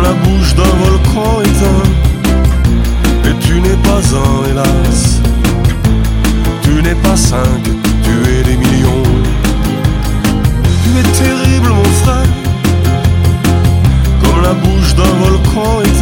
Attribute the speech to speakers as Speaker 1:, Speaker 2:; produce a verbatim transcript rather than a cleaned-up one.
Speaker 1: la bouche d'un volcan éteint. Et tu n'es pas un, hélas. Tu n'es pas cinq, tu es des millions. Tu es terrible mon frère, comme la bouche d'un volcan éteint.